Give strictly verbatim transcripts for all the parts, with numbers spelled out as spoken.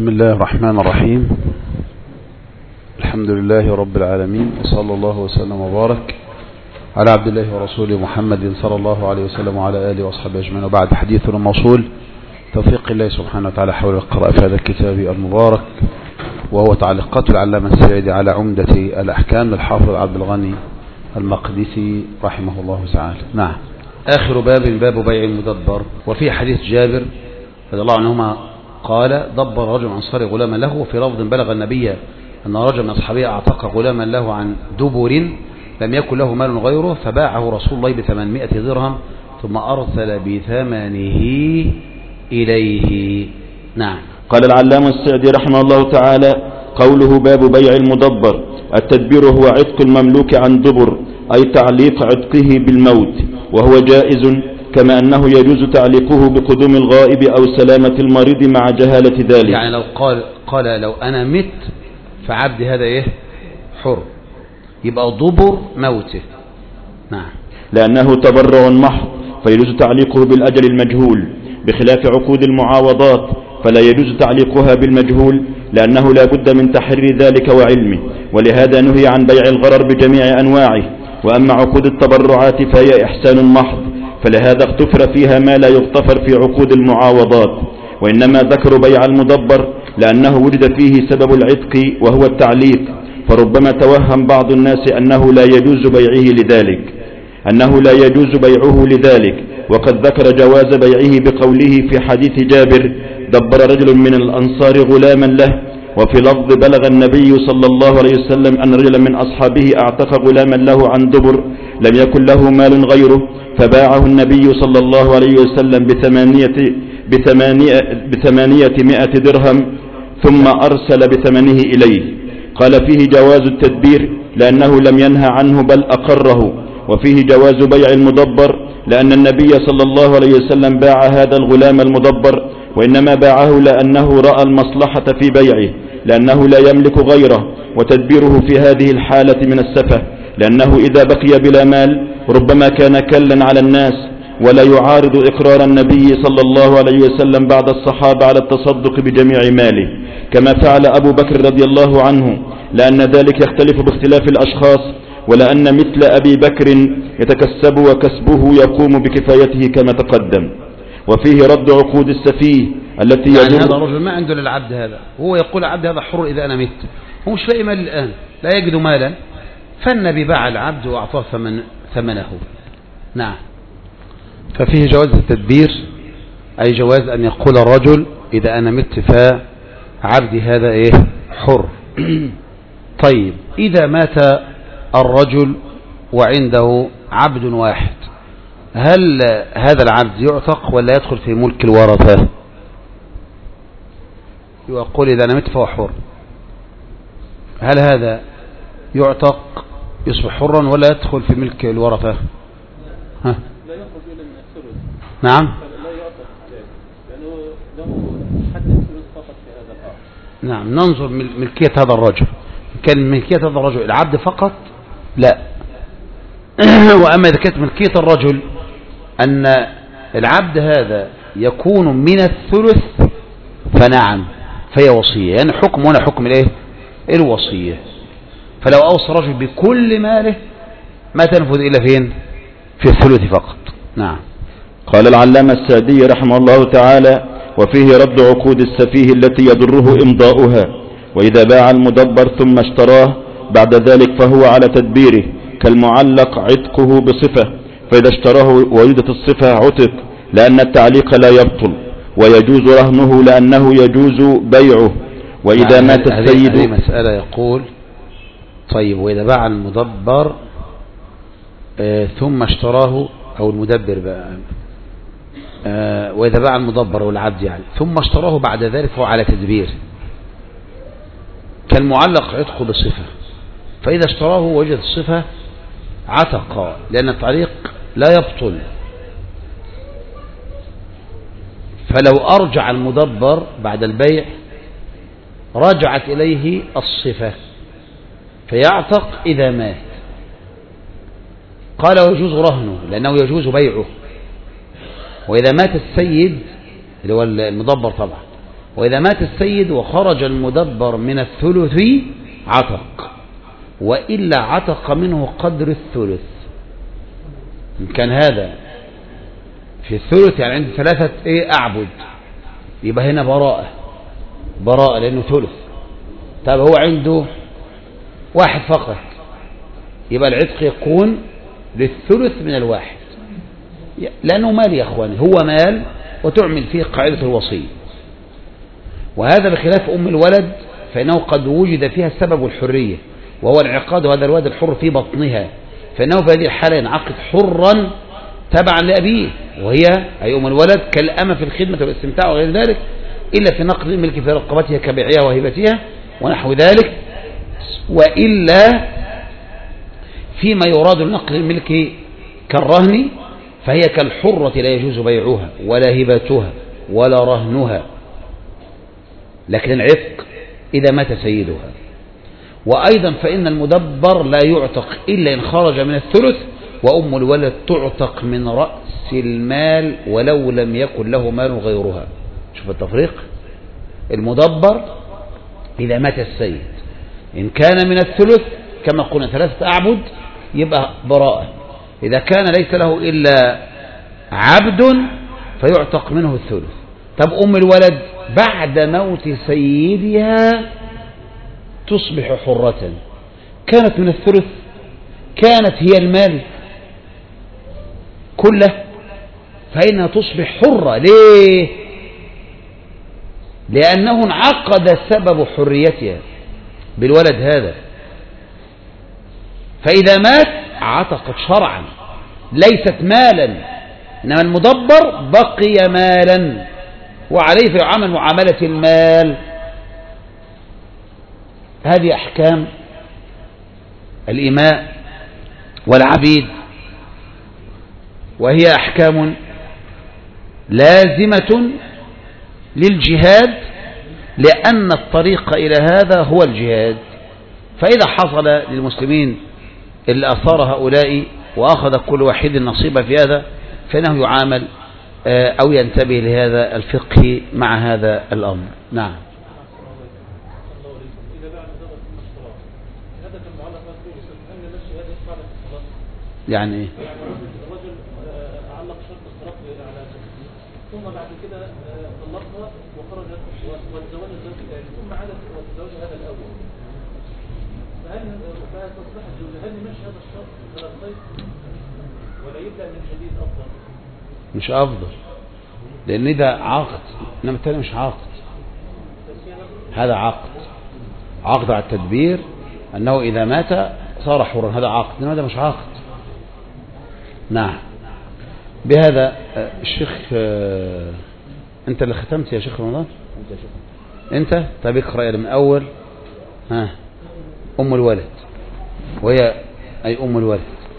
بسم الله الرحمن الرحيم. الحمد لله رب العالمين، وصلى الله وسلم وبارك على عبد الله ورسوله محمد صلى الله عليه وسلم وعلى آله وأصحابه أجمعين. وبعد، حديثنا موصول توفيق الله سبحانه وتعالى حول القراءة في هذا الكتاب المبارك، وهو تعليقات العلامة السعدي على عمدة الأحكام للحافظ عبد الغني المقدسي رحمه الله تعالى. نعم، آخر باب باب بيع المدبر. وفي حديث جابر رضي الله عنهما قال: دبر رجل أنصاري غلاما له، وفي لفظ: بلغ النبي أن رجل من أصحابه أعتق غلاما له عن دبر لم يكن له مال غيره، فباعه رسول الله بثمانمائة درهم ثم أرسل بثمنه إليه. نعم. قال العلامة السعدي رحمه الله تعالى: قوله باب بيع المدبر، التدبير هو عتق المملوك عن دبر، أي تعليق عتقه بالموت، وهو جائز كما أنه يجوز تعليقه بقدوم الغائب أو سلامة المريض مع جهالة ذلك. يعني لو قال قال لو أنا مت فعبدي هذا إيه؟ حر، يبقى دبر موته. نعم. لأنه تبرع محض فيجوز تعليقه بالأجل المجهول، بخلاف عقود المعاوضات فلا يجوز تعليقها بالمجهول، لأنه لا بد من تحري ذلك وعلمه، ولهذا نهي عن بيع الغرر بجميع أنواعه. وأما عقود التبرعات فهي إحسان محض، فلهذا اغتفر فيها ما لا يغتفر في عقود المعاوضات. وإنما ذكروا بيع المدبر لأنه وجد فيه سبب العتق وهو التعليق، فربما توهم بعض الناس أنه لا يجوز بيعه لذلك أنه لا يجوز بيعه لذلك وقد ذكر جواز بيعه بقوله في حديث جابر: دبر رجل من الأنصار غلاما له. وفي لفظ: بلغ النبي صلى الله عليه وسلم أن رجلا من أصحابه أعتق غلاما له عن دبر لم يكن له مال غيره، فباعه النبي صلى الله عليه وسلم بثمانية, بثمانية, بثمانية مائة درهم ثم أرسل بثمنه إليه. قال: فيه جواز التدبير لأنه لم ينهى عنه بل أقره، وفيه جواز بيع المدبر لأن النبي صلى الله عليه وسلم باع هذا الغلام المدبر، وإنما باعه لأنه رأى المصلحة في بيعه، لأنه لا يملك غيره، وتدبيره في هذه الحالة من السفه، لأنه إذا بقي بلا مال ربما كان كلا على الناس، ولا يعارض إقرار النبي صلى الله عليه وسلم بعد الصحابة على التصدق بجميع ماله، كما فعل أبو بكر رضي الله عنه، لأن ذلك يختلف باختلاف الأشخاص، ولأن مثل أبي بكر يتكسب وكسبه يقوم بكفايته كما تقدم. وفيه رد عقود السفيه التي يعني هذا رجل ما عنده للعبد هذا، هو يقول: عبد هذا حر إذا أنا مت، هو مش لاقي مال الآن، لا يجد مالا، فالنبي باع العبد وأعطاه ثمن ثمنه. نعم. ففيه جواز التدبير، أي جواز أن يقول الرجل: إذا أنا مت فعبدي هذا إيه؟ حر. طيب، إذا مات الرجل وعنده عبد واحد، هل هذا العبد يعتق ولا يدخل في ملك الورثة؟ يقول: إذا أنا مت فهو حر، هل هذا يعتق يصبح حرا ولا يدخل في ملك الورثة؟ ها؟ لا يخرج إلا من الثلث. نعم. لا يعتق لأنه له حد الثلث فقط في هذا الأمر. نعم. ننظر ملكية هذا الرجل، كان ملكية هذا الرجل العبد فقط لا. وأما إذا كانت ملكية الرجل أن العبد هذا يكون من الثلث فنعم، فهي وصية، يعني حكم ولا حكم الايه؟ الوصية. فلو أوصى رجل بكل ماله ما تنفذ إلا فين؟ في الثلث فقط. نعم. قال العلامة السعدي رحمه الله تعالى: وفيه رد عقود السفيه التي يضره إمضاؤها. وإذا باع المدبر ثم اشتراه بعد ذلك فهو على تدبيره، كالمعلق عتقه بصفة، فإذا اشتراه وجدت الصفة عتق، لأن التعليق لا يبطل، ويجوز رهنه لأنه يجوز بيعه. وإذا مات السيد. هذه مسألة يقول: طيب، وإذا باع المدبر آه ثم اشتراه، أو المدبر بقى آه وإذا باع المدبر والعبد يعني ثم اشتراه بعد ذلك فهو على تدبير، كالمعلق عتقه بصفة، فإذا اشتراه وجد الصفة عتق، لأن التعليق لا يبطل. فلو أرجع المدبر بعد البيع رجعت إليه الصفة فيعتق إذا مات. قال: ويجوز رهنه لأنه يجوز بيعه. وإذا مات السيد اللي هو المدبر طبعا وإذا مات السيد وخرج المدبر من الثلث عتق، وإلا عتق منه قدر الثلث. إن كان هذا في الثلث يعني عند ثلاثة إيه أعبد، يبقى هنا براءة براءة لأنه ثلث. طب هو عنده واحد فقط، يبقى العتق يكون للثلث من الواحد، لأنه مال يا أخواني، هو مال وتعمل فيه قاعدة الوصي. وهذا بخلاف أم الولد فإنه قد وجد فيها سبب الحرية وهو العقاد، وهذا الولد الحر في بطنها، فإنه في هذه الحالة ينعقد حرا تبعا لأبيه، وهي أي أم الولد كالأمة في الخدمة والاستمتاع وغير ذلك، إلا في نقل الملك في رقبتها كبيعها وهبتها ونحو ذلك. وإلا فيما يراد نقل الملك كالرهن فهي كالحرة لا يجوز بيعها ولا هبتها ولا رهنها، لكن العتق إذا مات سيدها. وأيضا فإن المدبر لا يعتق إلا إن خرج من الثلث، وأم الولد تعتق من رأس المال ولو لم يكن له مال غيرها. شوف التفريق، المدبر إذا مات السيد إن كان من الثلث كما قلنا ثلاثة أعبد يبقى براءة، إذا كان ليس له إلا عبد فيعتق منه الثلث. طب أم الولد بعد موت سيدها تصبح حرة، كانت من الثلث، كانت هي المال كله، فإنها تصبح حرة. ليه؟ لأنه انعقد سبب حريتها بالولد هذا، فإذا مات عتقت شرعا ليست مالا، إنما المدبر بقي مالا وعليه فيعامل معاملة المال. هذه أحكام الإماء والعبيد، وهي أحكام لازمة للجهاد، لأن الطريق إلى هذا هو الجهاد. فإذا حصل للمسلمين اللي أثار هؤلاء وأخذ كل واحد نصيبه في هذا فإنه يعامل أو ينتبه لهذا الفقه مع هذا الأمر. نعم. يعني ايه؟ الرجل علق شرط الطلاق على ثم بعد كده طلقها وخرجت وتزوجت الزوج الثاني ثم عادت وتزوج هذا الاول، فهل فتصبح الزوجه هل يمشي هذا الشرط على الصيد ولا يبدا من جديد افضل؟ مش افضل، لان ده عقد، انما الثاني مش عقد. هذا عقد عقد على التدبير انه اذا مات صار حرا، هذا عقد، انما ده مش عقد. نعم. بهذا الشيخ انت اللي ختمت يا شيخ رمضان؟ انت؟ طيب اقرأ من اول. ها ام الولد، وهي اي ام الولد.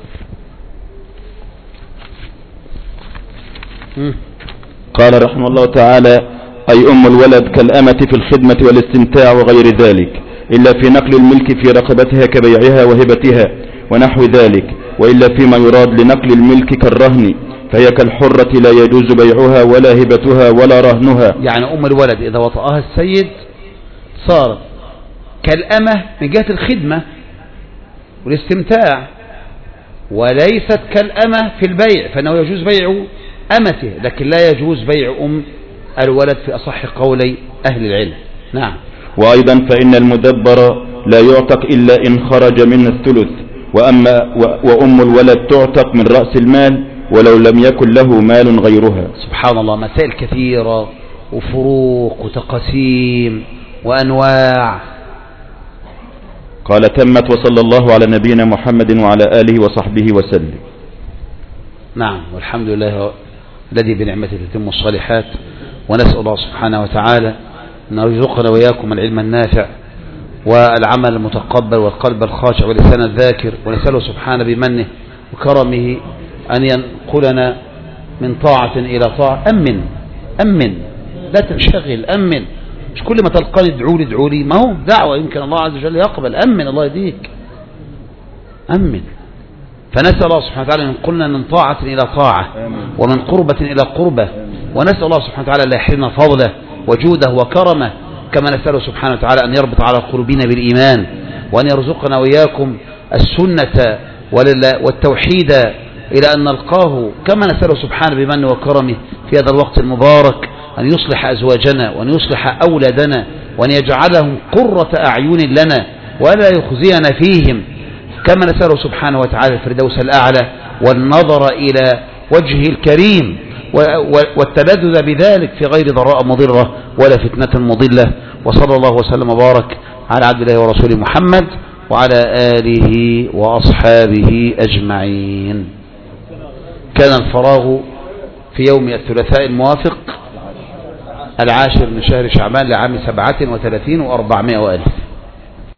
م. قال رحمه الله تعالى: أي أم الولد كالأمة في الخدمة والاستمتاع وغير ذلك، إلا في نقل الملك في رقبتها كبيعها وهبتها ونحو ذلك، وإلا فيما يراد لنقل الملك كالرهن فهي كالحرة لا يجوز بيعها ولا هبتها ولا رهنها. يعني أم الولد إذا وطأها السيد صارت كالأمة من جهة الخدمة والاستمتاع، وليست كالأمة في البيع، فإنه يجوز بيع أمته لكن لا يجوز بيع أم الولد في أصح قولي أهل العلم. نعم. وأيضا فإن المدبر لا يعتق إلا إن خرج من الثلث، وأما وأم الولد تعتق من رأس المال ولو لم يكن له مال غيرها. سبحان الله، مسائل كثيرة وفروق وتقسيم وأنواع. قال: تمت، وصلى الله على نبينا محمد وعلى آله وصحبه وسلم. نعم، والحمد لله الذي بنعمته تتم الصالحات، ونسأل الله سبحانه وتعالى أن يرزقنا وإياكم العلم النافع والعمل المتقبل والقلب الخاشع واللسان الذاكر، ونسأله سبحانه بمنه وكرمه أن ينقلنا من طاعة إلى طاعة. أمن أمن لا تنشغل، أمن، مش كل ما تلقاني ادعوا لي ادعوا لي، ما هو دعوة يمكن الله عز وجل يقبل. أمن، الله يديك، أمن. فنسأل الله سبحانه وتعالى أن ينقلنا من طاعة إلى طاعة ومن قربة إلى قربة، ونسأل الله سبحانه وتعالى لا يحرمنا فضله وجوده وكرمه، كما نسأله سبحانه وتعالى أن يربط على قلوبنا بالإيمان، وأن يرزقنا وإياكم السنة والتوحيد إلى أن نلقاه، كما نسأله سبحانه بمنه وكرمه في هذا الوقت المبارك أن يصلح أزواجنا وأن يصلح أولادنا وأن يجعلهم قرة أعين لنا ولا يخزينا فيهم، كما نسأله سبحانه وتعالى الفردوس الأعلى والنظر إلى وجهه الكريم والتلذذ بذلك في غير ضراء مضرة ولا فتنة مضلة. وصلى الله وسلم وبارك على عبد الله ورسوله محمد وعلى آله وأصحابه أجمعين. كان الفراغ في يوم الثلاثاء الموافق العاشر من شهر شعبان لعام سبعة وثلاثين وأربعمائة وألف.